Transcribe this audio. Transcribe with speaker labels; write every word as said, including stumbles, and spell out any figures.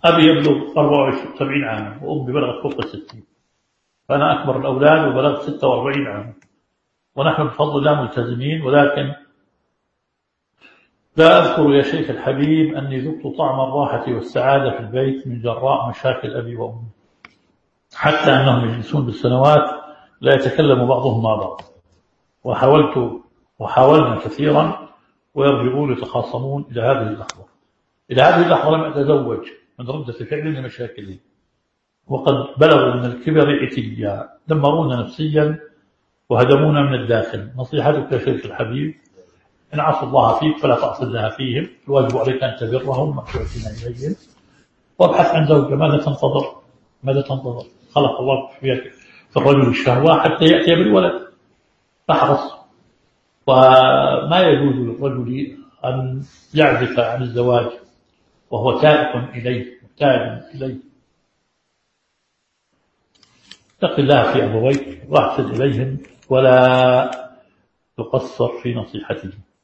Speaker 1: أبي يبلغ أربعة وسبعين عاما وأمي بلغت فوق الستين، فأنا أكبر الأولاد وبلغت ستة وأربعين عاما، ونحن بفضل الله ملتزمين. ولكن لا أذكر يا شيخ الحبيب أني ذقت طعم الراحة والسعادة في البيت من جراء مشاكل أبي وأمي، حتى أنهم يجلسون بالسنوات لا يتكلم بعضهم مع بعض، وحاولت وحاولنا كثيرا ويرجعون يتخاصمون إلى هذه اللحظة. إلى هذه اللحظة لم أتزوج من ردة فعل لمشاكلي، وقد بلغوا من الكبر عتيا، دمرونا نفسيا وهدمونا من الداخل. نصيحتك يا شيخ الحبيب، إن عصوا الله فيك فلا تعص الله فيهم، الواجب عليك أن تبرهم وتحسن إليهم، وابحث عن زوجة. ماذا تنتظر؟ ماذا تنتظر؟ خلق الله فيك في الرجل الشهوة حتى يأتي بالولد، فاحرص. وما يجوز للرجل أن يعزف عن الزواج وهو تائب إليه محتاج إليه. اتق الله في أبويك واحسن إليهم ولا تقصر في نصيحتهم.